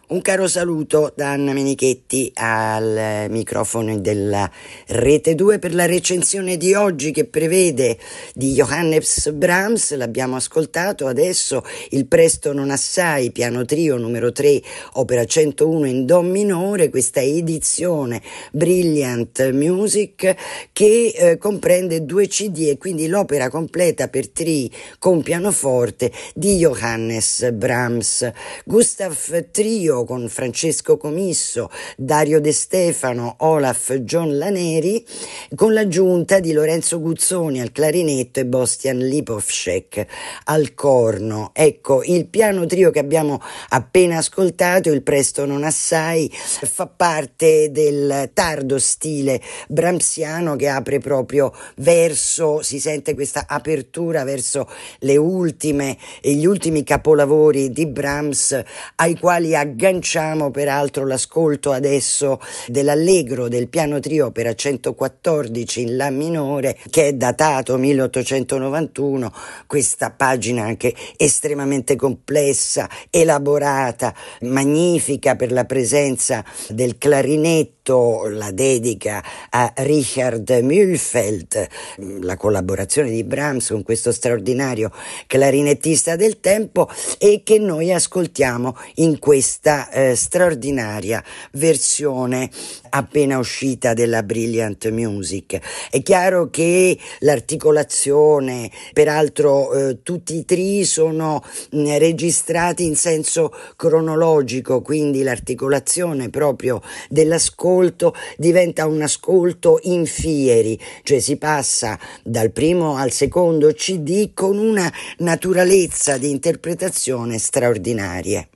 Un caro saluto da Anna Menichetti al microfono della Rete 2 per la recensione di oggi che prevede di Johannes Brahms. L'abbiamo ascoltato adesso, il Presto non assai, piano trio numero 3, opera 101 in do minore, questa edizione Brilliant Music che comprende 2 CD e quindi l'opera completa per tri con pianoforte di Johannes Brahms. Gustav Trio con Francesco Comisso, Dario De Stefano, Olaf John Laneri, con l'aggiunta di Lorenzo Guzzoni al clarinetto e Bostian Lipovšek al corno. Ecco, il piano trio che abbiamo appena ascoltato, il Presto non assai, fa parte del tardo stile brahmsiano che apre proprio verso, si sente questa apertura verso gli ultimi capolavori di Brahms, ai quali agganciamo peraltro l'ascolto adesso dell'Allegro del piano trio opera 114 in La minore, che è datato 1891, questa pagina anche estremamente complessa, elaborata, magnifica per la presenza del clarinetto, la dedica a Richard Mühlfeld, la collaborazione di Brahms con questo straordinario clarinettista del tempo, e che noi ascoltiamo in questa straordinaria versione appena uscita della Brilliant Music. È chiaro che l'articolazione, peraltro tutti i tri sono registrati in senso cronologico, quindi l'articolazione proprio dell'ascolto diventa un ascolto in fieri, cioè si passa dal primo al secondo CD con una naturalezza di interpretazione straordinarie.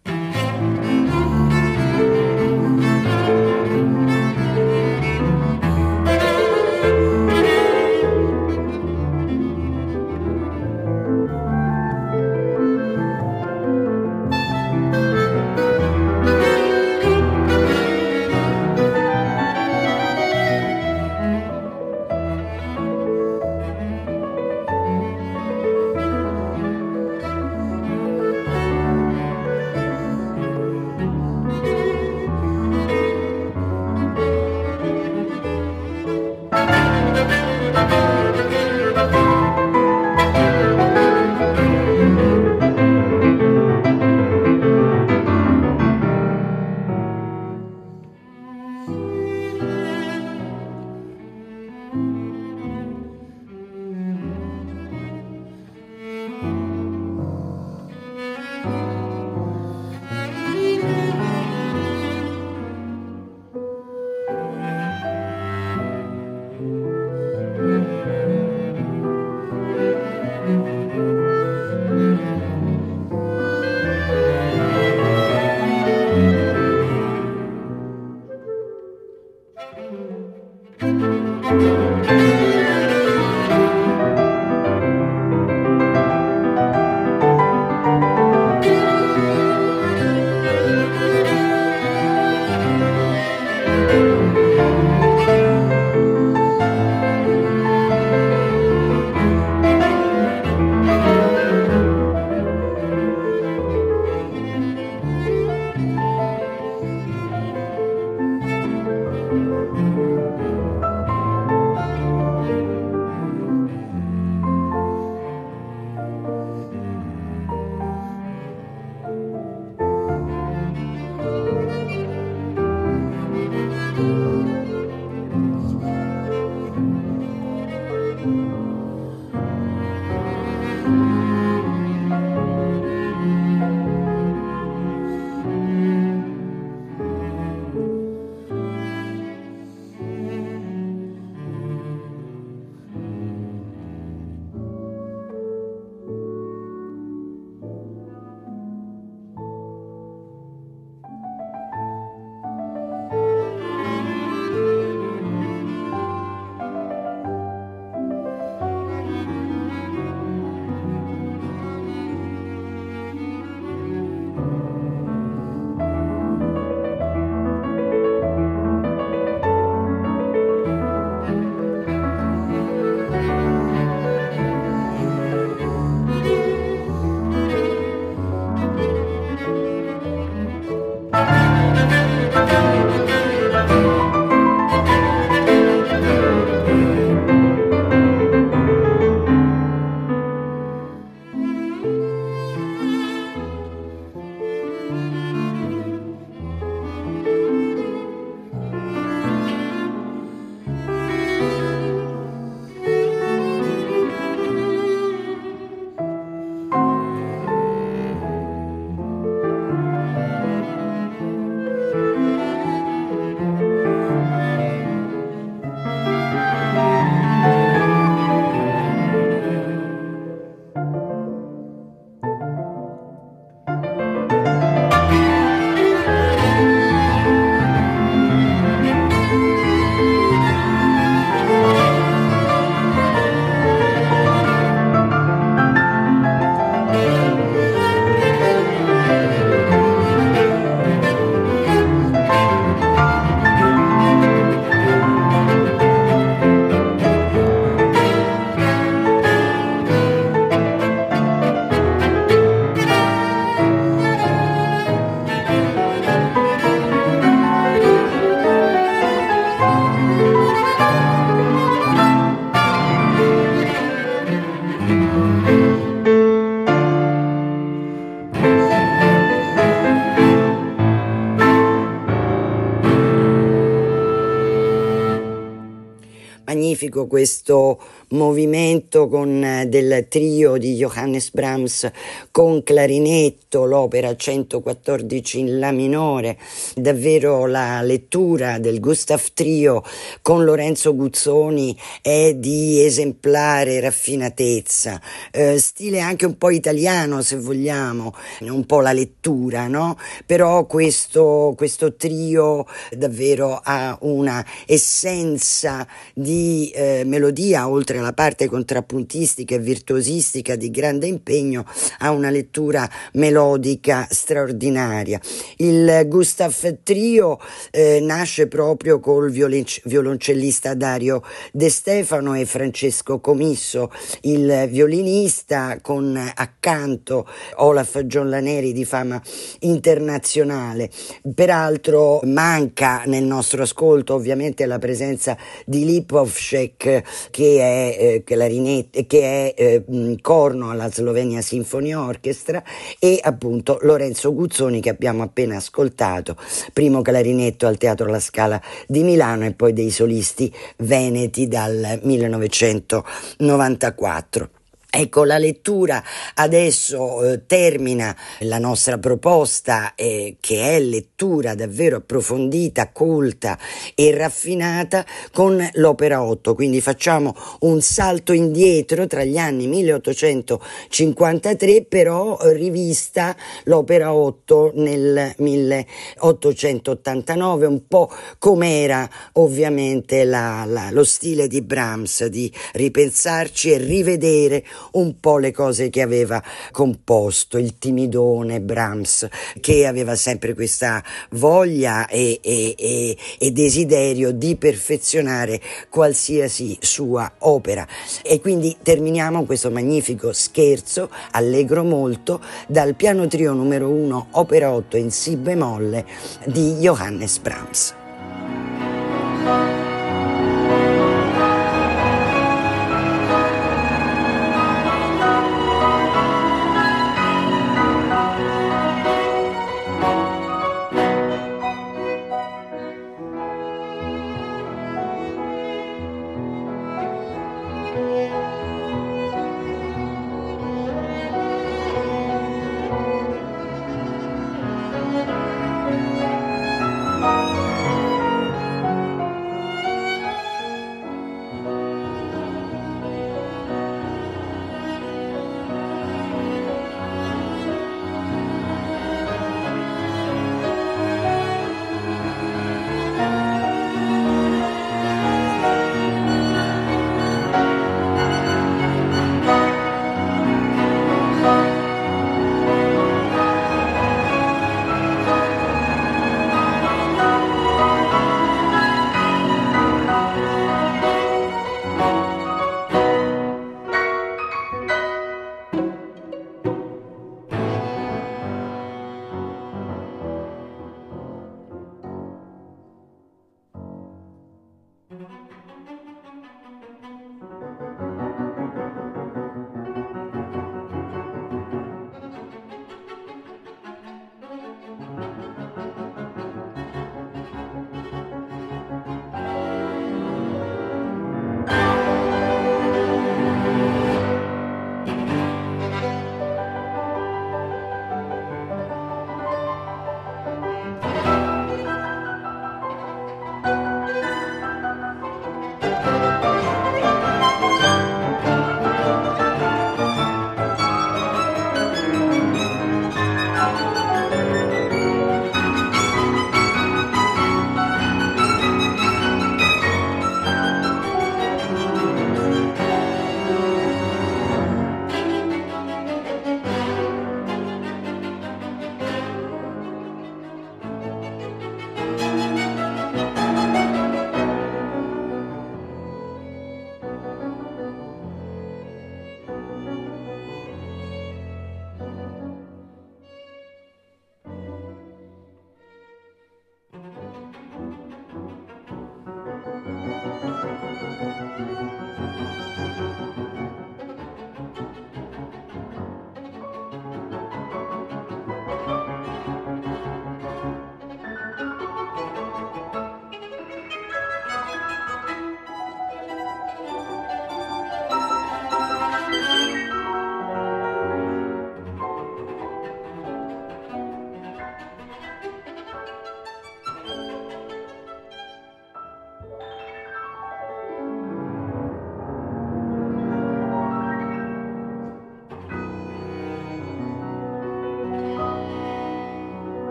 magnifico questo movimento del trio di Johannes Brahms con clarinetto, l'opera 114 in La minore, davvero la lettura del Gustav Trio con Lorenzo Guzzoni è di esemplare raffinatezza, stile anche un po' italiano se vogliamo, un po' la lettura, no? Però questo trio davvero ha una essenza di melodia, oltre alla parte contrappuntistica e virtuosistica di grande impegno, ha una lettura melodica straordinaria. Il Gustav Trio nasce proprio col violoncellista Dario De Stefano e Francesco Comisso, il violinista, con accanto Olaf Gianlaneri di fama internazionale. Peraltro manca nel nostro ascolto ovviamente la presenza di Lipovšek, che è corno alla Slovenia Symphony Orchestra, e appunto Lorenzo Guzzoni, che abbiamo appena ascoltato, primo clarinetto al Teatro La Scala di Milano e poi dei solisti veneti dal 1994. Ecco, la lettura adesso termina la nostra proposta, che è lettura davvero approfondita, colta e raffinata, con l'opera 8, quindi facciamo un salto indietro tra gli anni 1853, però rivista l'opera 8 nel 1889, un po' com'era ovviamente lo stile di Brahms, di ripensarci e rivedere un po' le cose che aveva composto, il timidone Brahms, che aveva sempre questa voglia e desiderio di perfezionare qualsiasi sua opera. E quindi terminiamo questo magnifico scherzo, allegro molto, dal piano trio numero 1, opera 8 in si bemolle di Johannes Brahms.